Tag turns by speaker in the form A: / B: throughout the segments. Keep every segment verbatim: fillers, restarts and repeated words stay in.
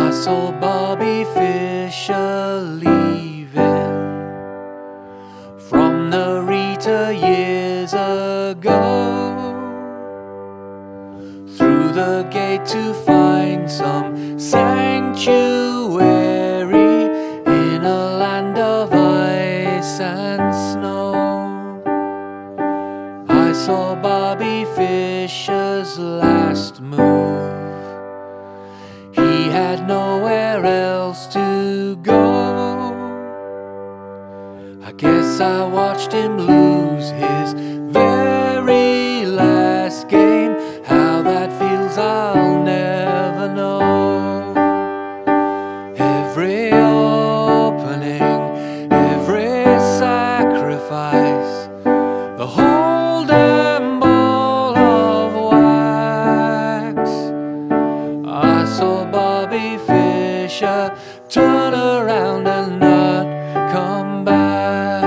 A: I saw Bobby Fischer leaving from Narita years ago, through the gate to find some sanctuary in a land of ice and snow. I saw Bobby Fischer's last move. He had nowhere else to go. I guess I watched him lose his very last game. How that feels I'll never know. Every opening, every sacrifice, the whole damn ball of wax. I saw Bobby Fischer turn around and not come back.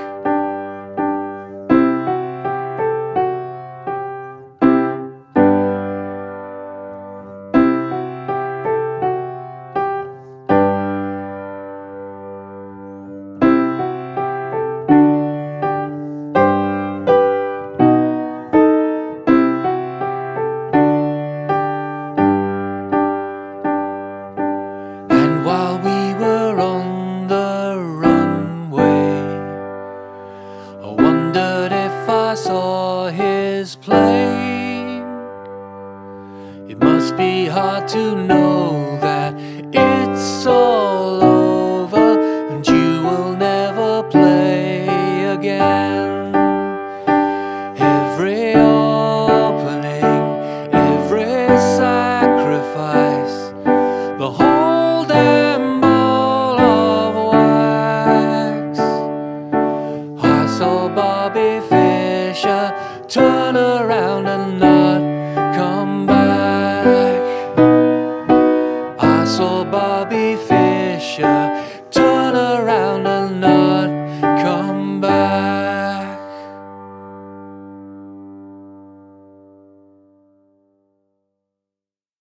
A: While we were on the runway, I wondered if I saw his plane. It must be hard to know that it's all over and you will never play again. Every opening, every sacrifice, the whole damn ball of wax. I saw Bobby Fischer turn around and